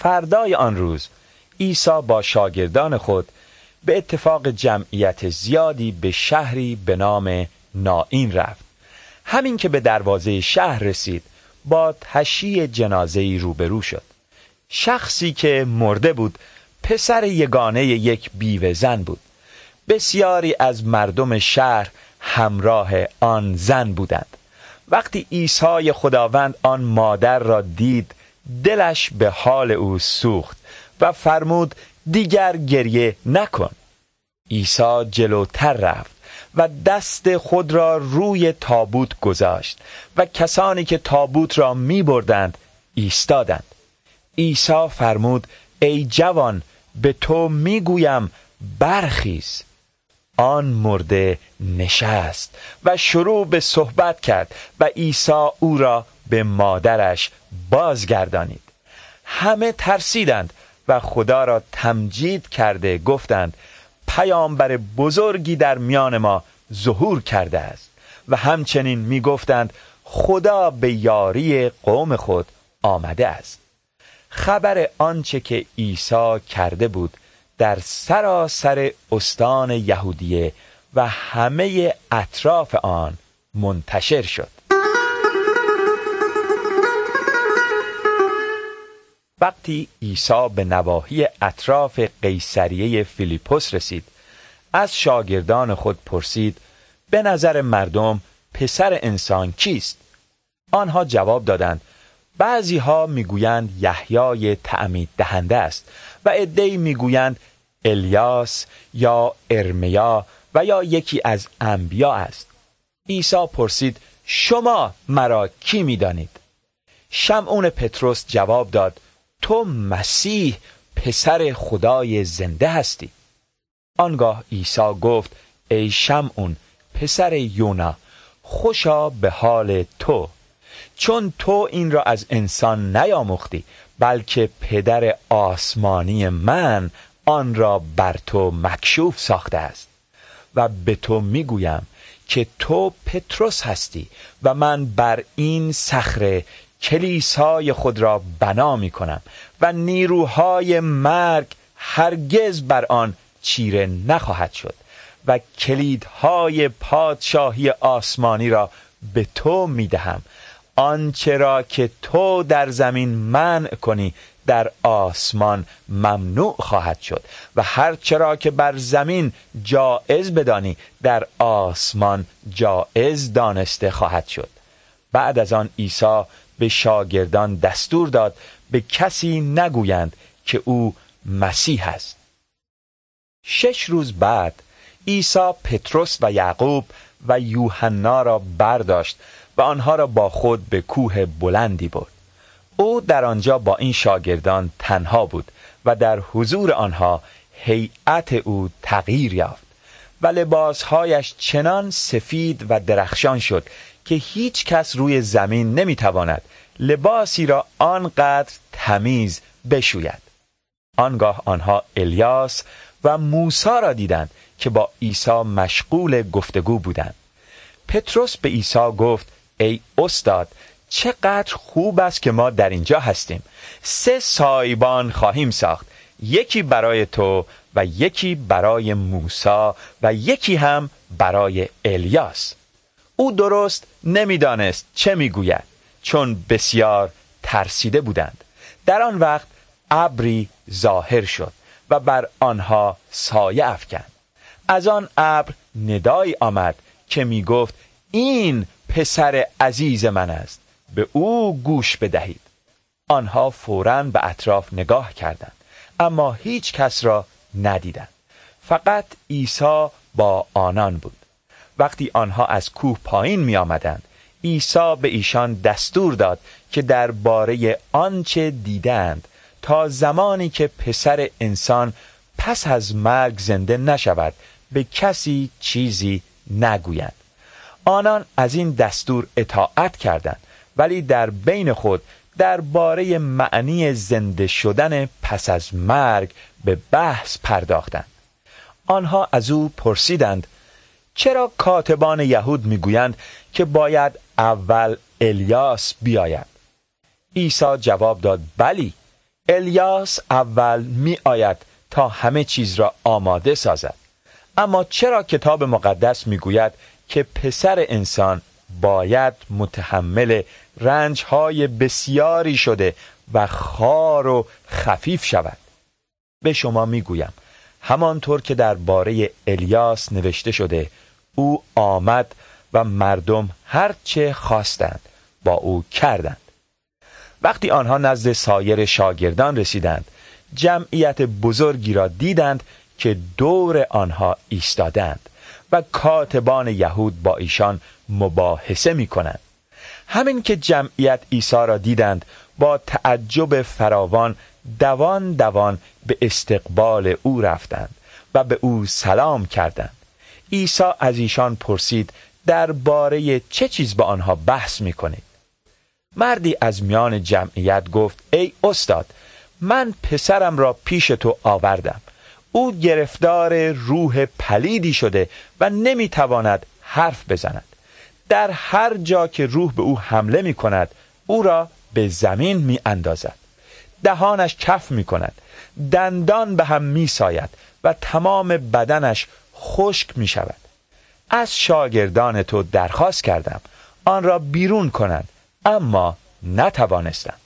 فردای آن روز عیسی با شاگردان خود به اتفاق جمعیت زیادی به شهری به نام نائین رفت. همین که به دروازه شهر رسید با تشییع جنازه‌ای روبرو شد. شخصی که مرده بود پسر یگانه یک بیوه زن بود. بسیاری از مردم شهر همراه آن زن بودند. وقتی عیسی خداوند آن مادر را دید دلش به حال او سوخت و فرمود دیگر گریه نکن. عیسی جلوتر رفت و دست خود را روی تابوت گذاشت و کسانی که تابوت را می بردند ایستادند. عیسی فرمود ای جوان به تو می گویم برخیز. آن مرده نشست و شروع به صحبت کرد و عیسی او را به مادرش بازگردانید. همه ترسیدند و خدا را تمجید کرده گفتند پیامبر بزرگی در میان ما ظهور کرده است و همچنین می گفتند خدا به یاری قوم خود آمده است. خبر آنچه که عیسی کرده بود در سراسر استان یهودیه و همه اطراف آن منتشر شد. وقتی عیسی به نواحی اطراف قیصریه فیلیپوس رسید از شاگردان خود پرسید به نظر مردم پسر انسان کیست؟ آنها جواب دادند بعضی ها میگویند یحیای تعمید دهنده است و عده‌ای میگویند الیاس یا ارمیا و یا یکی از انبیا است. عیسی پرسید شما مرا کی میدانید؟ شمعون پطرس جواب داد تو مسیح پسر خدای زنده هستی. آنگاه عیسی گفت ای شمعون پسر یونا خوشا به حال تو، چون تو این را از انسان نیاموختی بلکه پدر آسمانی من آن را بر تو مکشوف ساخته است. و به تو میگویم که تو پطرس هستی و من بر این صخره کلیسای خود را بنا می کنم و نیروهای مرگ هرگز بر آن چیره نخواهد شد و کلیدهای پادشاهی آسمانی را به تو می دهم. آنچه را که تو در زمین منع کنی در آسمان ممنوع خواهد شد و هر چرا که بر زمین جایز بدانی در آسمان جایز دانسته خواهد شد. بعد از آن عیسی به شاگردان دستور داد به کسی نگویند که او مسیح است. 6 روز بعد عیسی پطرس و یعقوب و یوحنا را برداشت و آنها را با خود به کوه بلندی برد. او در آنجا با این شاگردان تنها بود و در حضور آنها هیئت او تغییر یافت و لباسهایش چنان سفید و درخشان شد که هیچ کس روی زمین نمیتواند لباسی را آنقدر تمیز بشوید. آنگاه آنها الیاس و موسی را دیدند که با عیسی مشغول گفتگو بودند. پطرس به عیسی گفت ای استاد چقدر خوب است که ما در اینجا هستیم. 3 سایبان خواهیم ساخت، یکی برای تو و یکی برای موسی و یکی هم برای الیاس. او درست نمیدانست چه میگوید چون بسیار ترسیده بودند. در آن وقت ابری ظاهر شد و بر آنها سایه افکند. از آن ابر ندایی آمد که می گفت این پسر عزیز من است، به او گوش بدهید. آنها فوراً به اطراف نگاه کردند اما هیچ کس را ندیدند. فقط عیسی با آنان بود. وقتی آنها از کوه پایین می آمدند عیسی به ایشان دستور داد که درباره آنچه دیدند تا زمانی که پسر انسان پس از مرگ زنده نشود به کسی چیزی نگویند. آنان از این دستور اطاعت کردند ولی در بین خود درباره معنی زنده شدن پس از مرگ به بحث پرداختند. آنها از او پرسیدند چرا کاتبان یهود میگویند که باید اول الیاس بیاید؟ عیسی جواب داد بلی الیاس اول می آید تا همه چیز را آماده سازد. اما چرا کتاب مقدس می گوید که پسر انسان باید متحمل رنج‌های بسیاری شده و خوار و خفیف شود؟ به شما می گویم همانطور که درباره الیاس نوشته شده، او آمد و مردم هرچه خواستند با او کردند. وقتی آنها نزد سایر شاگردان رسیدند، جمعیت بزرگی را دیدند که دور آنها ایستادند و کاتبان یهود با ایشان مباحثه می کنند. همین که جمعیت عیسی را دیدند، با تعجب فراوان دوان دوان به استقبال او رفتند و به او سلام کردند. عیسی از ایشان پرسید درباره چه چیز با آنها بحث می کنید؟ مردی از میان جمعیت گفت: ای استاد، من پسرم را پیش تو آوردم. او گرفتار روح پلیدی شده و نمیتواند حرف بزند. در هر جا که روح به او حمله می کند، او را به زمین می اندازد. دهانش کف می کند، دندان به هم می ساید و تمام بدنش خشک می شود. از شاگردان تو درخواست کردم آن را بیرون کنند، اما نتوانستند.